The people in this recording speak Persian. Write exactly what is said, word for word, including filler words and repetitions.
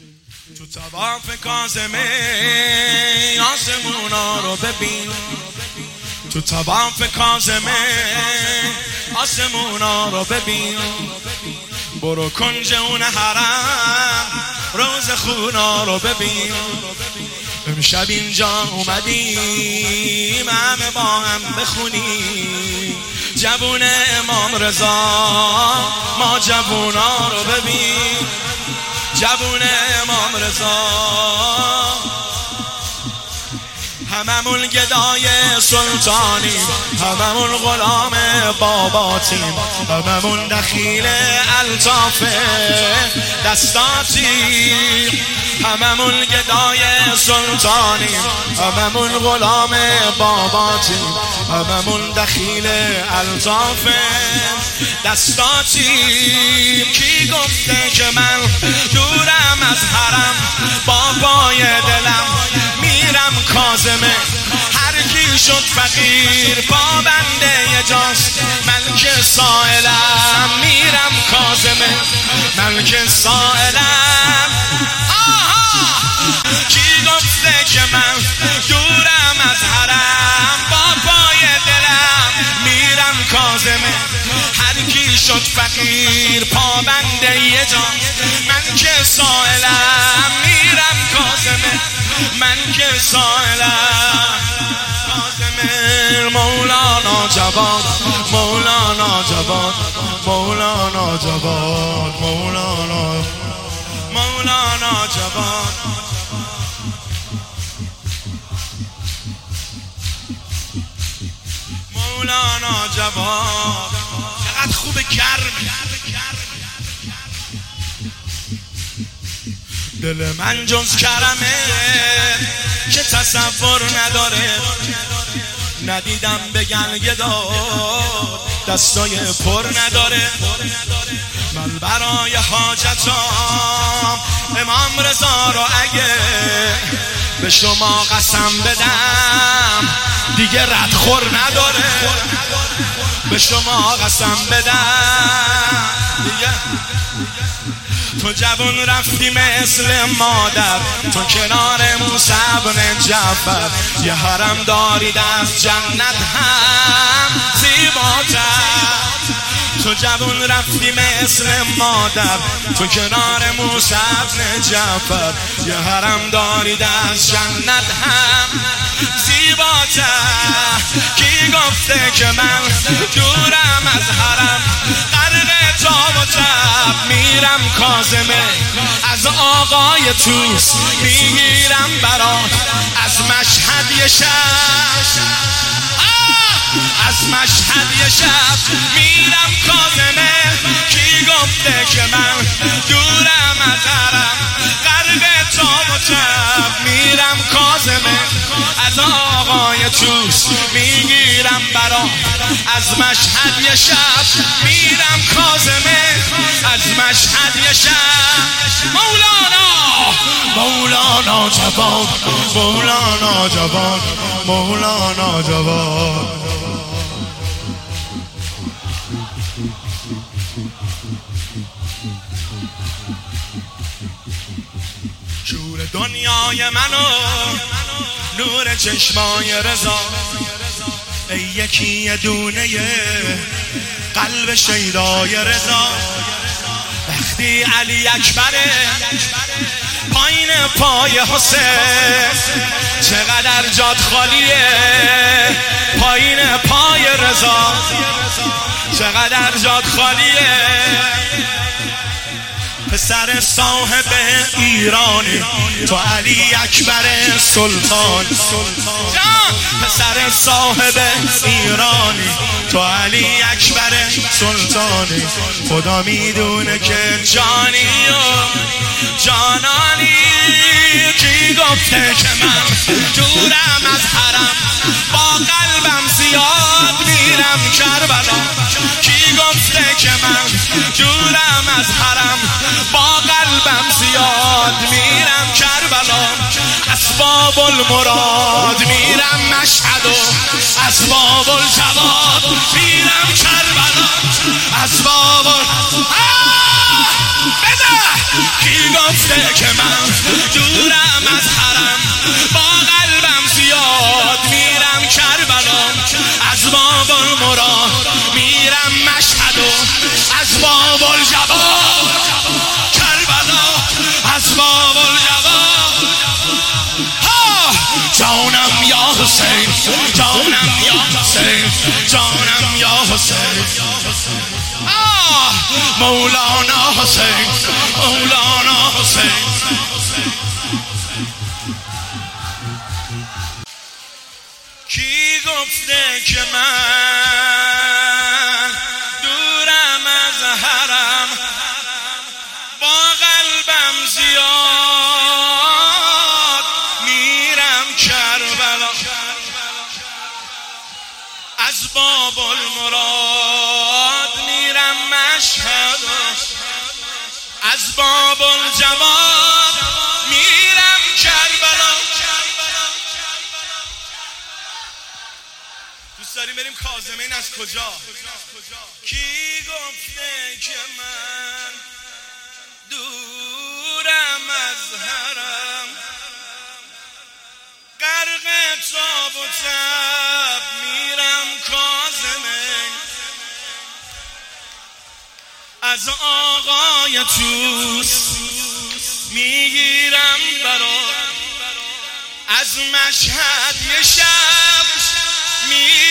تو طواف کاظمه آسمونا رو ببین، تو طواف کاظمه آسمونا رو ببین، برو کنج اون حرم روز خونا رو ببین. امشب اینجا اومدیم همه با هم بخونیم جوون امام رضا، ما جوونا رو ببین، جوون امام رضا. هممون گدای سلطانیم، هممون غلام باباتیم، هممون دخیل الطاف دستاتیم، هممون گدای سلطانیم، هممون غلام باباتیم، هممون دخیل الطاف دستاتیم. کی گفته که من دورم از حرم، بابای دلم میرم کاظمه. هر کی شد فقیر پابنده جاست، من که سائلم میرم کاظمه، من که سائلم. آها کی گفته که من دورم از حرم، بابای دلم میرم کاظمه. هر کی شد فقیر پابنده جاست، من که سائلم میرم کاظمه، من که سائلم. کاظمه مولانا جواد، مولانا جواد، مولانا جواد، مولانا مولانا جواد. مولانا جواد چقدر خوب گرم. دل من جز کرمه که تصور نداره، ندیدم بگن گداد دستای پر نداره. من برای حاجتام امام رضا رو اگه به شما قسم بدم دیگه ردخور نداره، به شما قسم بدم دیگه. تو جوون رفتی مثل مادر، تو کنار موسی بن جعفر، یه حرم دارید از جنت هم زیباتر. تو جوون رفتی مثل مادر، تو کنار موسی بن جعفر، یه حرم دارید از جنت هم زیباتر. کی گفته که من دورم از حرم، غرق تاب و تب میرم کاظمه. از آقای توس میگیرم برات، از مشهد یه شب، از مشهد یه شب میرم کاظمه. کی گفته که من دورم از حرم، غرق تاب و تب میرم کاظمه. از آقای توس میگیرم برات، از مشهد یه شب میرم کاظمه، از مشهد یه شب. مولانا مولانا جواد، مولانا جواد، مولانا جواد. شور دنیای منو نور چشمای رضا، ای یکی دونه قلب شیدای رضا. وقتی علی اکبره پایین پای حسین، چقدر جاد خالیه پایین پای رضا، چقدر جاد خالیه. پسر صاحب ایرانی تو علی اکبر سلطان، پسر صاحب ایرانی تو علی اکبر سلطانی. خدا میدونه که جانی و جانانی. کی گفته که من دورم از حرم، با قلبم زیاد میرم کربلا. کی گفته که من دورم از حرم، با قلبم زیاد میرم کربلا. اسباب المراد میرم مشهد و اسباب الجواد میرم کربلا. اسباب ال... بده کی گفته که من دورم از حرم با قلبم زیاد میرم کربلا از باب المراد میرم مشهد و از باب الجواد کربلا از باب الجواد ها جانم یا حسین جانم یا حسین جانم یا حسین آه مولانا حسین مولانا حسین کی گفته که من دورم از حرم با قلبم زیاد میرم کربلا از باب المراد میرم مشهد از باب الجواد میرم کربلا دوست داریم بریم کاظمین از کجا کی گفته که من دورم از حرم غرق تاب و تب میرم کاظمین از آقای توس میگیرم برات از مشهد یه شب می